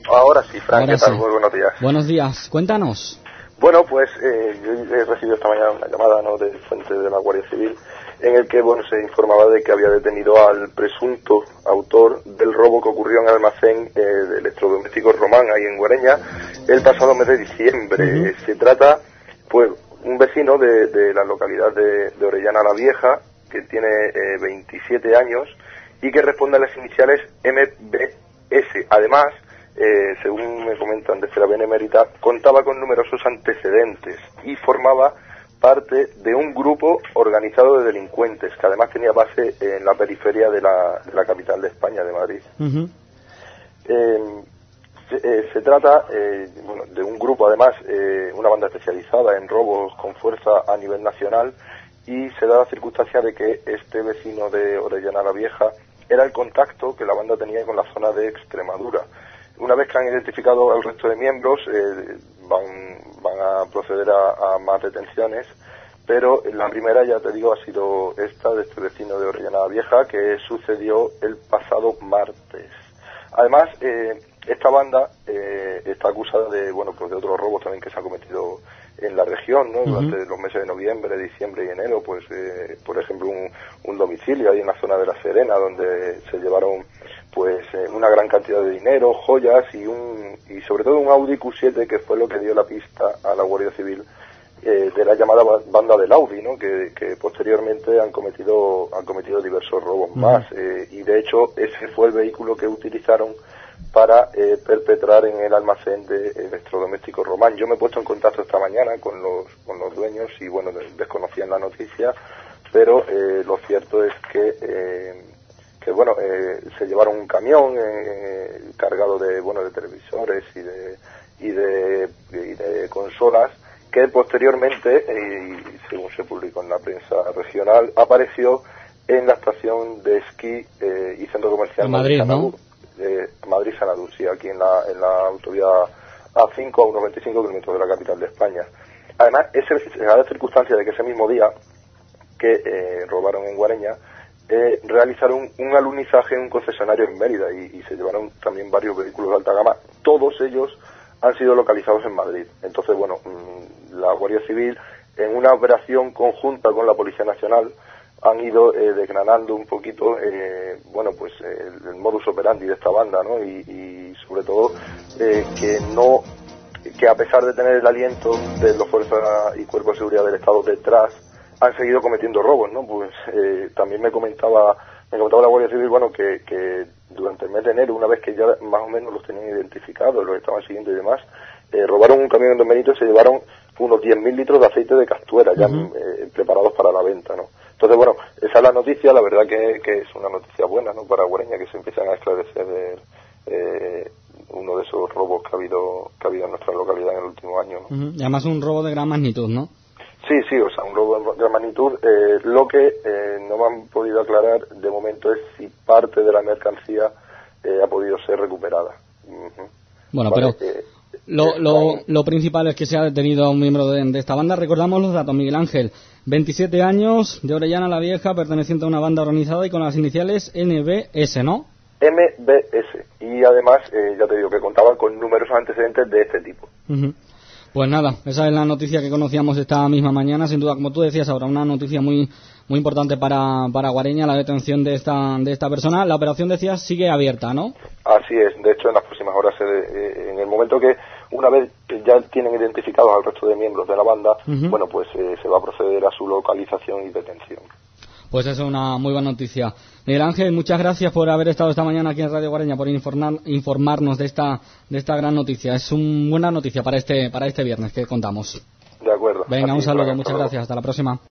Ahora sí, Frank, Ahora ¿qué tal? sí. Muy buenos días. Buenos días, cuéntanos. Bueno, pues yo he recibido esta mañana una llamada, ¿no?, de fuente de la Guardia Civil, en el que, bueno, se informaba de que había detenido al presunto autor del robo que ocurrió en el almacén de electrodomésticos Román, ahí en Guareña, el pasado mes de diciembre. Se trata, pues, un vecino de la localidad de Orellana la Vieja, que tiene 27 años y que responde a las iniciales MBS. Además, según me comentan desde la Benemérita, contaba con numerosos antecedentes y formaba parte de un grupo organizado de delincuentes, que además tenía base en la periferia de la capital de España, de Madrid. Se trata bueno, de un grupo, además, una banda especializada en robos con fuerza a nivel nacional, y se da la circunstancia de que este vecino de Orellana la Vieja era el contacto que la banda tenía con la zona de Extremadura. Una vez que han identificado al resto de miembros, van a proceder a más detenciones, pero la primera, ya te digo, ha sido esta de este vecino de Orellana la Vieja, que sucedió el pasado martes. Además, esta banda está acusada de, bueno, pues de otros robos también que se han cometido en la región, ¿no? Durante los meses de noviembre, diciembre y enero, pues, por ejemplo, un domicilio ahí en la zona de La Serena, donde se llevaron, pues, una gran cantidad de dinero, joyas y sobre todo un Audi Q7, que fue lo que dio la pista a la Guardia Civil de la llamada banda del Audi, ¿no?, que posteriormente han cometido diversos robos más, y de hecho ese fue el vehículo que utilizaron para perpetrar en el almacén de electrodomésticos Román. Yo me he puesto en contacto esta mañana con los dueños y, bueno, desconocían la noticia, pero lo cierto es que bueno, se llevaron un camión cargado de, bueno, de televisores y de consolas, que posteriormente, y según se publicó en la prensa regional, apareció en la estación de esquí y centro comercial en Madrid, ¿no? Madrid-Sanadú, sí, aquí en la autovía A5, a unos 25 kilómetros de la capital de España. Además, se da la circunstancia de que ese mismo día que robaron en Guareña, realizaron un alunizaje en un concesionario en Mérida y se llevaron también varios vehículos de alta gama. Todos ellos han sido localizados en Madrid. Entonces, bueno, la Guardia Civil, en una operación conjunta con la Policía Nacional, han ido desgranando un poquito, bueno, pues el modus operandi de esta banda, ¿no? Y sobre todo que a pesar de tener el aliento de las fuerzas y cuerpos de seguridad del Estado detrás, han seguido cometiendo robos, ¿no? Pues también me comentaba la Guardia Civil, bueno, que durante el mes de enero, una vez que ya más o menos los tenían identificados, los estaban siguiendo y demás, robaron un camión en Don Benito y se llevaron unos 10.000 litros de aceite de castuera ya preparados para la venta, ¿no? Entonces, bueno, esa es la noticia. La verdad que es una noticia buena, ¿no?, para Guareña, que se empiezan a esclarecer uno de esos robos que ha habido en nuestra localidad en el último año, ¿no? Y además un robo de gran magnitud, ¿no? Sí, o sea, un robo de gran magnitud. Lo que no me han podido aclarar de momento es si parte de la mercancía ha podido ser recuperada. Bueno, vale, pero lo principal es que se ha detenido a un miembro de esta banda. Recordamos los datos: Miguel Ángel, 27 años, de Orellana la Vieja, perteneciente a una banda organizada y con las iniciales NBS, ¿no? MBS. Y además, ya te digo, que contaba con numerosos antecedentes de este tipo. Pues nada, esa es la noticia que conocíamos esta misma mañana. Sin duda, como tú decías ahora, una noticia muy muy importante para Guareña, la detención de esta persona. La operación, decías, sigue abierta, ¿no? Así es. De hecho, en las próximas horas, en el momento que una vez ya tienen identificados al resto de miembros de la banda, bueno, pues se va a proceder a su localización y detención. Pues eso es una muy buena noticia. Miguel Ángel, muchas gracias por haber estado esta mañana aquí en Radio Guareña, por informarnos de esta gran noticia. Es una buena noticia para este viernes que contamos. De acuerdo. Venga, un saludo, muchas gracias. Hasta la próxima.